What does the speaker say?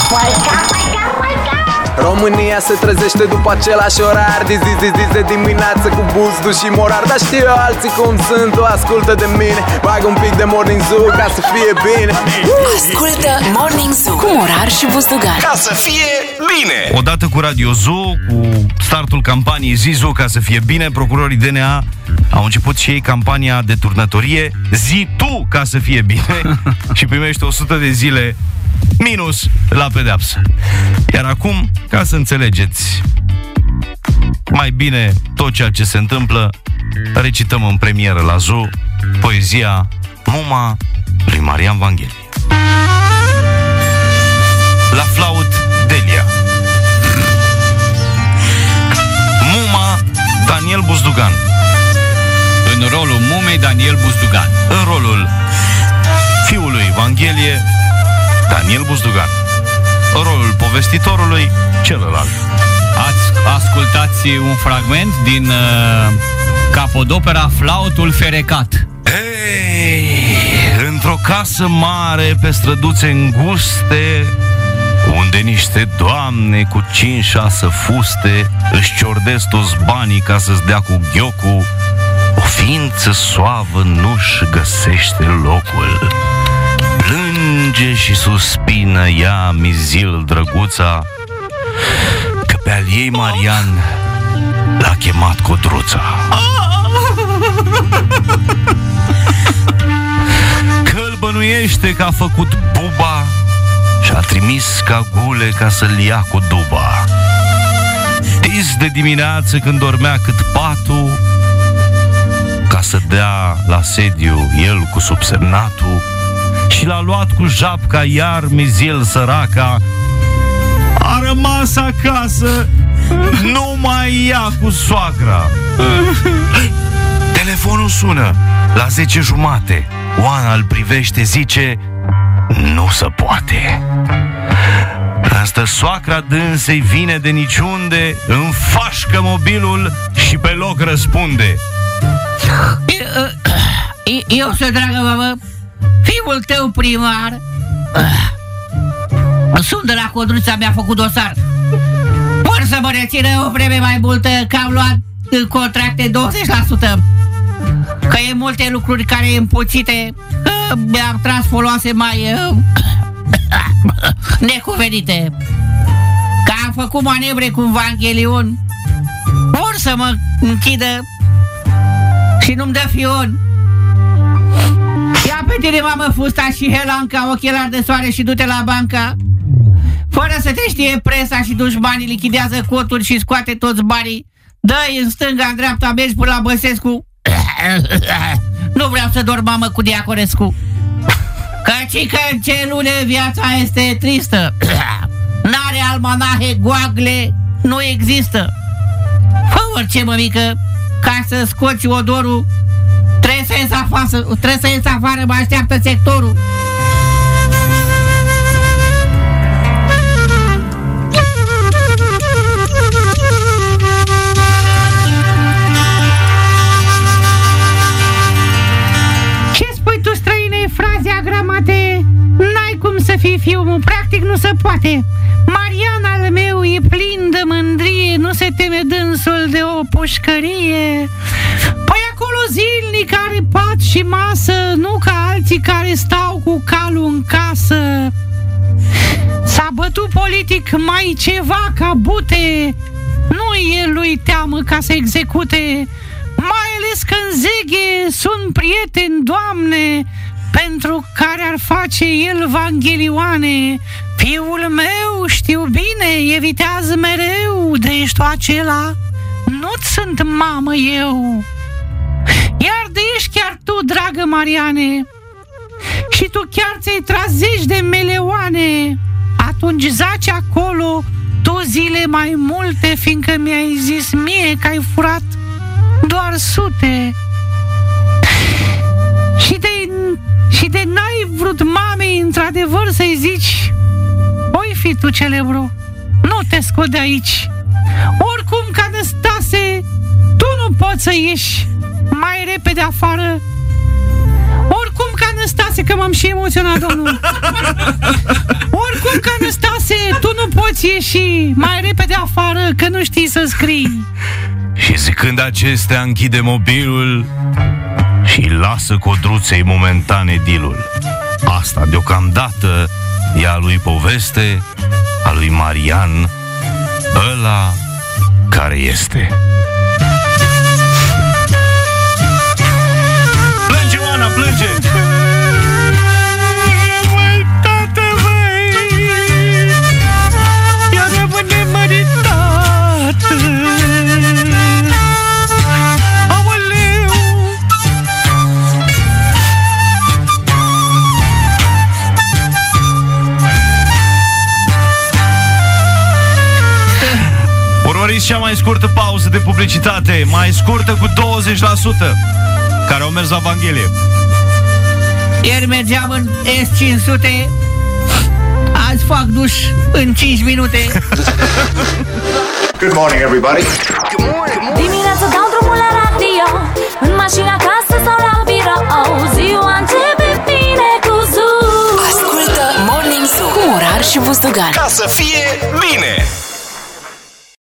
România se trezește după același orar, de zi de dimineață cu buzdu și morar. Dar știu eu alții cum sunt, o ascultă de mine. Bag un pic de Morning Zoo ca să fie bine. Ascultă Morning Zoo cu Morar și Buzdugan, ca să fie bine. Odată cu Radio Zoo, cu startul campaniei Zizu ca să fie bine, procurorii DNA au început și ei campania de turnătorie Zi tu ca să fie bine și primești 100 de zile minus la pedeapsă. Iar acum, ca să înțelegeți mai bine tot ceea ce se întâmplă, recităm în premieră la Zoo poezia Muma lui Marian Vanghelie. La flaut, Delia. Muma, Daniel Buzdugan. În rolul mumei, Daniel Buzdugan. În rolul fiului Vanghelie, Daniel Buzdugan. În rolul povestitorului, celălalt. Ascultați un fragment din capodopera Flautul Ferecat. Hei, într-o casă mare pe străduțe înguste, unde niște doamne cu 5-6 fuste își ciordesc toți banii ca să-ți dea cu ghiocu, o ființă soavă nu-și găsește locul. Plânge și suspină ea mizil drăguța, că pe al ei Marian l-a chemat Codruța. Că-l bănuiește că a făcut buba și-a trimis cagule ca să-l ia cu duba. Dis de dimineață când dormea cât patul, ca să dea la sediu el cu subsemnatul, și l-a luat cu japca iar mizil săraca. A rămas acasă numai ea cu soacra. Telefonul sună la 10:30. Oana îl privește, zice: nu se poate. Asta soacra dânsei vine de niciunde, înfașcă mobilul și pe loc răspunde: eu sunt, dragă mamă, fiul tău primar. Sunt de la Codruța, mi-a făcut dosar. Vor să mă rețină o vreme mai multă, că am luat în contracte 20%. Că e multe lucruri care e împuțite, mi-am tras foloase mai necuvenite. Că am făcut manevre cu Vanghelion. Vor să mă închidă și nu-mi dă fion. Ia pe tine, mamă, fusta și helanca, ochelari de soare și du-te la banca. Fără să te știe presa și dușmanii, lichidează coturi și scoate toți banii. Dă-i în stânga, în dreapta, mergi până la Băsescu. Nu vreau să dorm, mamă, cu Diaconescu. Căci că în celule viața este tristă. N-are almanahe, goagle, nu există. Fă orice, mămică, ca să scoți odorul. Trebuie să ies afară, mă așteaptă sectorul. Ce spui tu, străine, fraze agramate? N-ai cum să fii fiul meu, practic nu se poate. Marian al meu e plin de mândrie, nu se teme dânsul de o pușcărie. Păi acolo zilnic are pat și masă, nu ca alții care stau cu calul în casă. S-a bătut politic mai ceva ca bute, nu e lui teamă ca să execute. Mai ales că în Zeghe sunt prieteni, Doamne, pentru care ar face el Vanghelioane. Fiul meu, știu bine, evitează mereu de ești acela, nu-ți sunt mamă eu. Iar de ești chiar tu, dragă Mariane, și tu chiar ți-ai tras zeci de meleoane, atunci zaci acolo tu zile mai multe, fiindcă mi-ai zis mie că ai furat doar sute. Și de n-ai vrut mamei într-adevăr să-i zici: oi fi tu celebru, nu te scot de aici. Oricum, ca Năstase, tu nu poți să ieși mai repede afară. Oricum, ca Năstase, că m-am și emoționat, domnul. Oricum, ca Năstase, Moise, tu nu poți ieși mai repede afară, că nu știi să scrii. Și zicând acestea, închide mobilul și lasă codruței momentan edilul. Asta deocamdată e a lui poveste, a lui Marian, ăla care este. Plânge, Oana, plânge! Măi, tată, măi, eu rămân nemăritată. Aoleu! Urmăriți cea mai scurtă pauză de publicitate, mai scurtă cu 20%, care au mers la Evanghelie. Ieri mergeam în S500, azi fac duș în 5 minute. Good morning, everybody. Dimineața dau drumul la radio, în mașina, acasă sau la birou. Ziua începe bine cu Zoo. Ascultă Morning Zoo cu Morar și Buzdugan. Ca să fie bine!